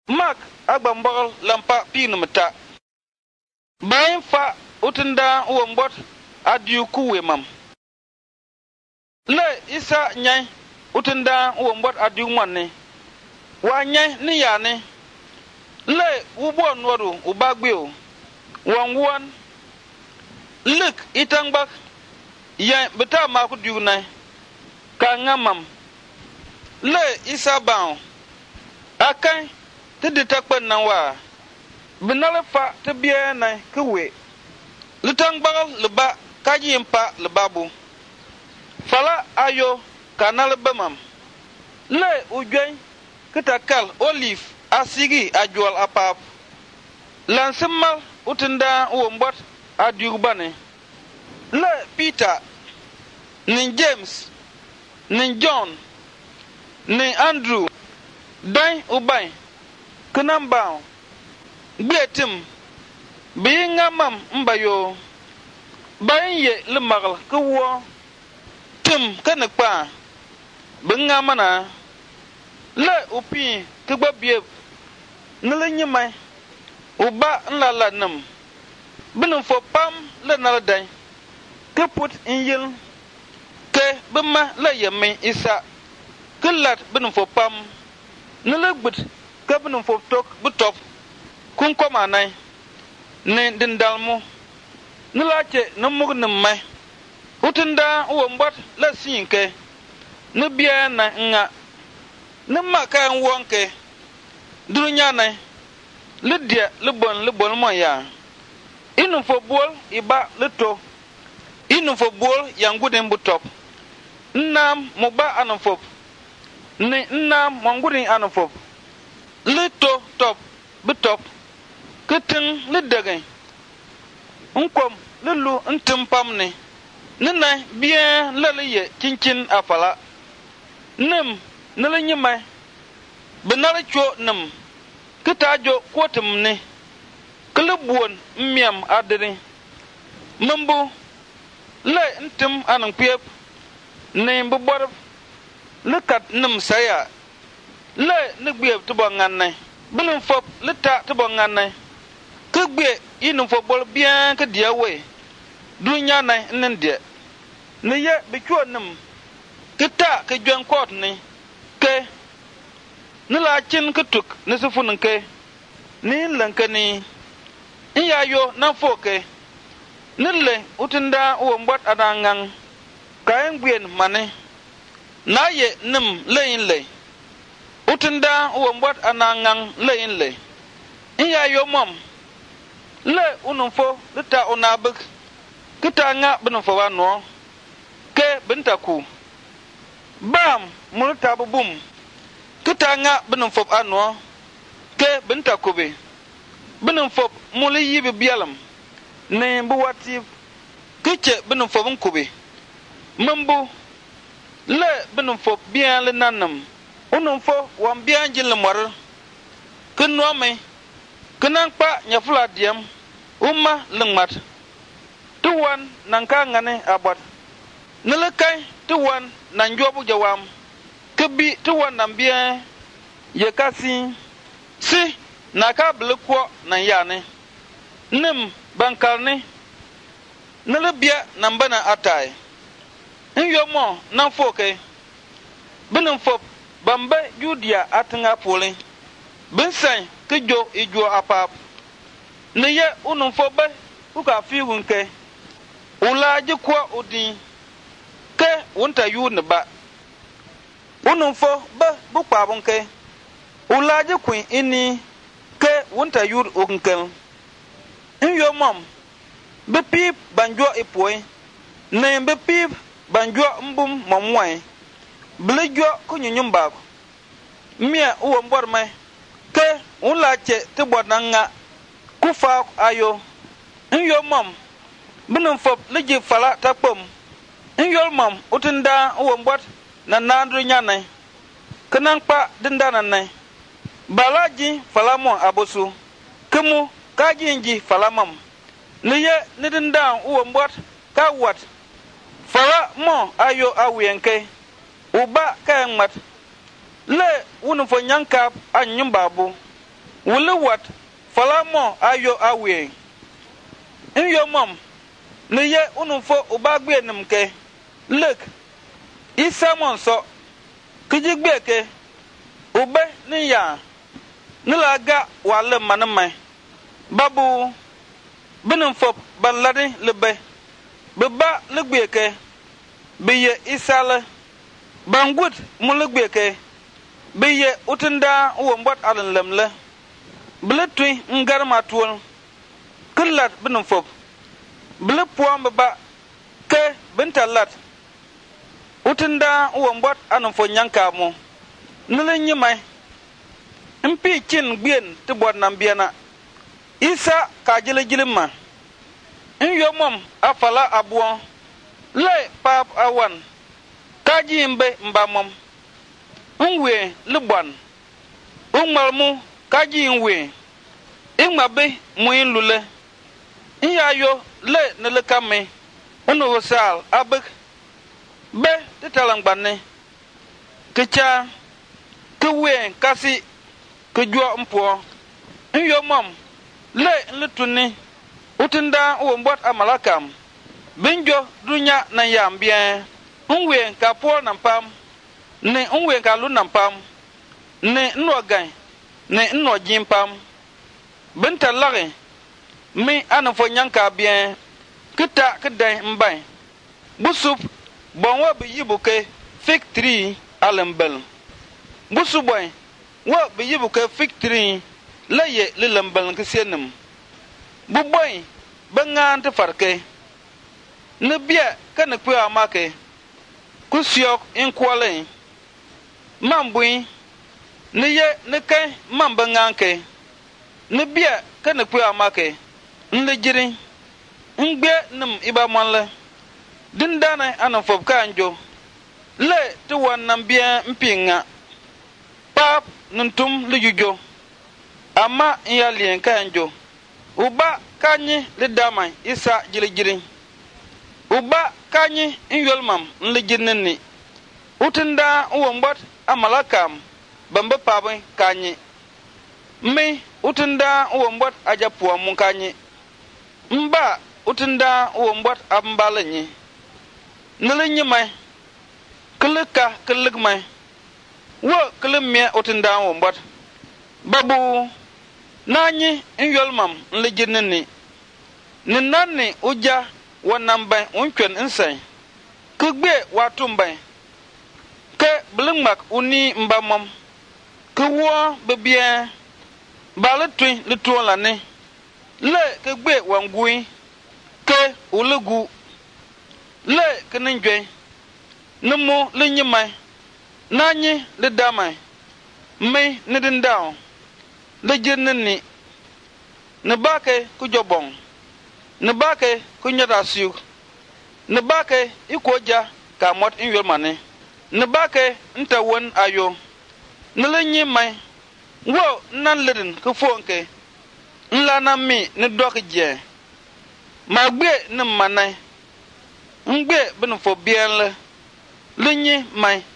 mak agbambol lampa pinumta bayin fa utunda wombot adiu kuwe mam le isa nyai utunda wombot adiu manne wa nyai ni yani le ubo nworu ubagbeo won luk itangbak yan beta maku diunai ka ngamam le isa bawo akan tidi takpan nan wa binale fa te bie na kuwe lutangbal leba kajimpa lebabu fala ayo kanal bamam le ujwen kitakal olive asigi ajwal apap lansimal utunda wombot adiubane le Peter ni James ni John ni Andrew dai ubay kunambao gbetim bi ngamam mbayo baye le magal ko tim kanakpa bi ngamana le upi kgbabie nle nyimai uba nlala nam binum fo pam le naldan ke put injil ke bima le yemi isa kullat binum fo pam nle gbut ke binum fo tok butop kun koma nai ne dindalmu nlache namugnim mai utunda wombot la sinke ne bia na nga ne maka wonke dunya nai lidia lebon mo ya inu fo bol iba leto inu fo bol yangudin butop nnam muba anfop ni nnam mangudin anfop leto top butop kitin lidagay unkom lulu ntim pamne nina bien laliye cincin afala nim nala nyimai benala cho nim kitajo kotum ne klubuon miam adri mambu le ntim anan piep ne mbobor lekat nim saya le nigbieb to banganne bilin fop lita to banganne kugbe inu fo bol bien ke dia we dunya na nende ne ye be cho nim kita ke jon kot ni ke ne la chin ke tuk ne se funun ke ni lanka ni iya yo na fo ke ne le utunda o mbot adangang kaen gbien mane na ye nim lein le utunda o mbot anangang lein le iya yo mom le unumfo lita onabuk kita nga binumfo wa no ke bintaku bam multa bubum kita nga binumfo anno ke bintaku be binumfo muli yibi bialam ne buwati kiche binumfo bunkubi mambu le binumfo bien le nanam unumfo wan bien jil mor kunno me kunang pa nyafula diam umma lengmat tuwan nangka ngane abot nelekai tuwan nanjobu jawam kebi tuwan nambia yekasi si naka blekwo nan yane nim bankarne nelebia nambana atai nyomo nan foke binum fop bambe judia atanga pole binsan kejo ijo apap ne ye unum fo be uka fi wunke ulaji kwa udi ke wunta yu ne ba unum fo be bu kwa bunke ulaji kuin ini ke wunta yu unkel inyo mom be pip banjo ipoi ne be pip banjo mbum momwai blejo kunyunyumba mia uwo mbor mai ke ulache te bodanga kufa ayo inyo mom binum fop liji fala takpom inyo mom utunda wombot na nandru nyanai kenang pa dinda nanai balaji fala mo abosu kemu kajinji fala mom niye nidinda wombot ka wat fala mo ayo awienke uba ka mat le wunu fo nyankap anyum babu wule wat falamo ayo awe inyo mom ne ye unumfo ubagbe nimke lek isamon so kijigbeke ube ni ya nilaga wale manamai babu binumfo balade lebe beba legbeke biye isale bangut mulegbeke biye utinda wombot alan lemle bletui ngarma tuol kullat binumfo ble puam ba ke bintalat utinda wombot anumfo nyankamo nile nyimai mpi chin gbien tibot nambiana isa kajile jilima nyomom afala abuon le pap awan kaji mbe mbamom nwe libwan unmalmu kaji nwe ingmabe muin lule nyayo le nelekame unu hosal abek be titalangbane kicha kuwe kasi kujua mpo nyomom le nlutuni utinda umbot amalakam binjo dunya na yambia unwe ka po nampam ne unwe ka lu nampam ne nnogan ne nnojimpam binta lare mi anafo nyanka bien kita kedai mbai busup bonwa bi yibuke fig tree alambel busuboy wa bi yibuke fig tree laye lilambel kisienum buboy bangan te farke ne bia kana ku amake ku siok in kwale mambui ne ye ne kai mambanganke ne bia kana ku amake nle jiri ngbe nim iba manle dindana anan fob kanjo le to wannan bia mpinga pap nuntum lujujo amma ya lien kanjo uba kanyi le damai isa jili uba kanyi nyolmam nle jinni utinda wombot amalakam bamba pabai kanyi mi utinda wombot ajapuwa mun kanyi mba utinda wombot ambalanyi nle mai kulika kulikmai wo kulimye utinda wombot babu nanyi nyolmam nle jinni ninanni uja wanambai unkwen insai kugbe watumbai ke blingmak uni mbamom kuwo bebie baletui lituolane le kugbe wangui ke ulugu le keninjwe numu linyimai nanyi lidamai me nidindao le jinni ne bake kujobong ne bake kunyata siuk ne bake ikoja ka mot inwelmane ne bake ntawon ayo ne lenyi mai wo nan ledin ku fonke nla na mi ne dokje magbe ne manai ngbe bin fo bienle lenyi mai